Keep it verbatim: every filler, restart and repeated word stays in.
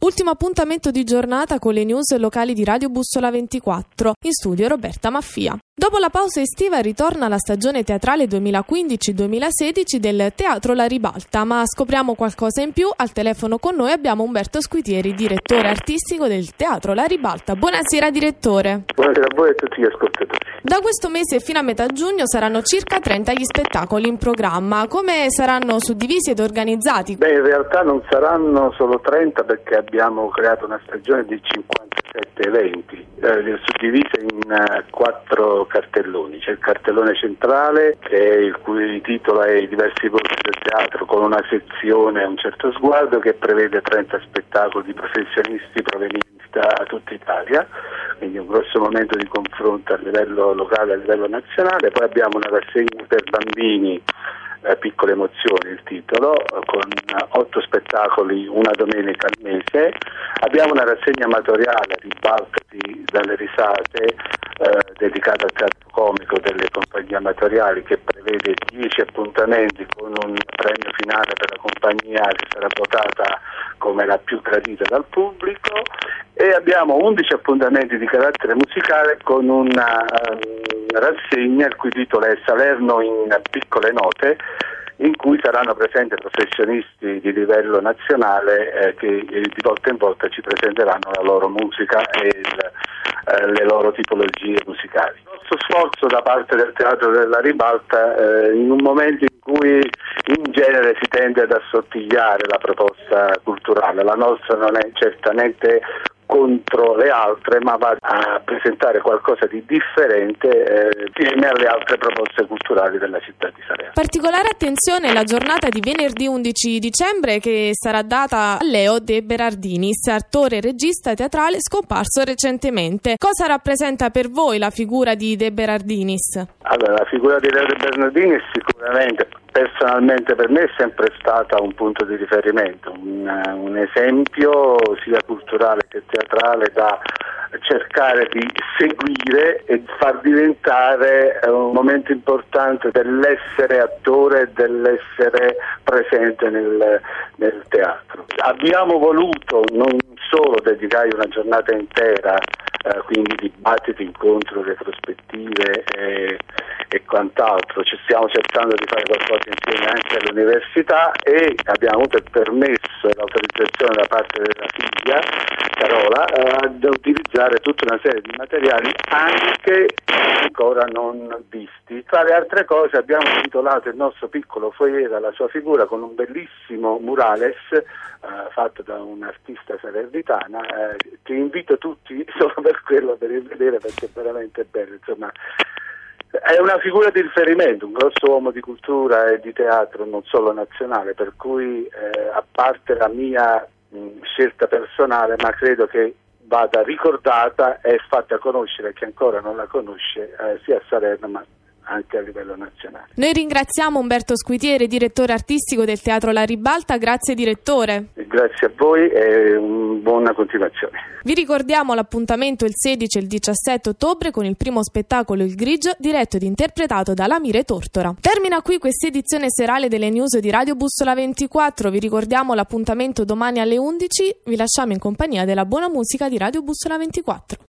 Ultimo appuntamento di giornata con le news locali di Radio Bussola ventiquattro. In studio Roberta Maffia. Dopo la pausa estiva ritorna la stagione teatrale duemilaquindici duemilasedici del Teatro La Ribalta, ma scopriamo qualcosa in più. Al telefono con noi abbiamo Umberto Squitieri, direttore artistico del Teatro La Ribalta. Buonasera direttore. Buonasera a voi e a tutti gli ascoltatori. Da questo mese fino a metà giugno saranno circa trenta gli spettacoli in programma. Come saranno suddivisi ed organizzati? Beh, in realtà non saranno solo trenta perché abbiamo creato una stagione di cinquantasette eventi, eh, suddivise in uh, quattro cartelloni. C'è il cartellone centrale, che è il cui titolo è I diversi volti del teatro, con una sezione Un certo sguardo, che prevede trenta spettacoli di professionisti provenienti da tutta Italia, quindi un grosso momento di confronto a livello locale e a livello nazionale. Poi abbiamo una rassegna per bambini, eh, Piccole emozioni il titolo, con otto spettacoli una domenica al mese. Abbiamo una rassegna amatoriale, Ribaltati dalle risate, eh, dedicata al teatro comico delle compagnie amatoriali, che prevede dieci appuntamenti con un premio finale per la compagnia che sarà votata come la più gradita dal pubblico, e abbiamo undici appuntamenti di carattere musicale con una um, rassegna il cui titolo è Salerno in piccole note, in cui saranno presenti professionisti di livello nazionale eh, che eh, di volta in volta ci presenteranno la loro musica e il, eh, le loro tipologie musicali. Il nostro sforzo da parte del Teatro della Ribalta, eh, in un momento in cui in genere si tende ad assottigliare la proposta culturale, la nostra non è certamente contro le altre, ma va a presentare qualcosa di differente eh, insieme alle altre proposte culturali della città di Salerno. Particolare attenzione alla giornata di venerdì undici dicembre, che sarà data a Leo De Berardinis, attore e regista teatrale scomparso recentemente. Cosa rappresenta per voi la figura di De Berardinis? Allora, la figura di Leo De Berardinis sicuramente, personalmente per me, è sempre stata un punto di riferimento, un, un esempio sia culturale che teatrale da cercare di seguire e far diventare un momento importante dell'essere attore e dell'essere presente nel, nel teatro. Abbiamo voluto non solo dedicare una giornata intera, eh, quindi dibattiti, incontri, retrospettive e, e quant'altro, ci stiamo cercando di fare qualcosa insieme anche all'università, e abbiamo avuto il permesso e l'autorizzazione da parte della figlia Carola eh, da utilizzare tutta una serie di materiali anche ancora non visti. Tra le altre cose abbiamo titolato il nostro piccolo foyer alla sua figura con un bellissimo murales eh, fatto da un'artista salernitana, eh, che invito tutti solo per quello, per rivedere, perché è veramente bello. Insomma, è una figura di riferimento, un grosso uomo di cultura e di teatro non solo nazionale, per cui eh, a parte la mia mh, scelta personale, ma credo che vada ricordata e fatta conoscere a chi ancora non la conosce, eh, sia a Salerno ma anche a livello nazionale. Noi ringraziamo Umberto Squitieri, direttore artistico del Teatro La Ribalta. Grazie direttore. Grazie a voi e un buona continuazione. Vi ricordiamo l'appuntamento il sedici e il diciassette ottobre con il primo spettacolo Il Grigio, diretto ed interpretato da Lamire Tortora. Termina qui questa edizione serale delle news di Radio Bussola ventiquattro. Vi ricordiamo l'appuntamento domani alle undici. Vi lasciamo in compagnia della buona musica di Radio Bussola ventiquattro.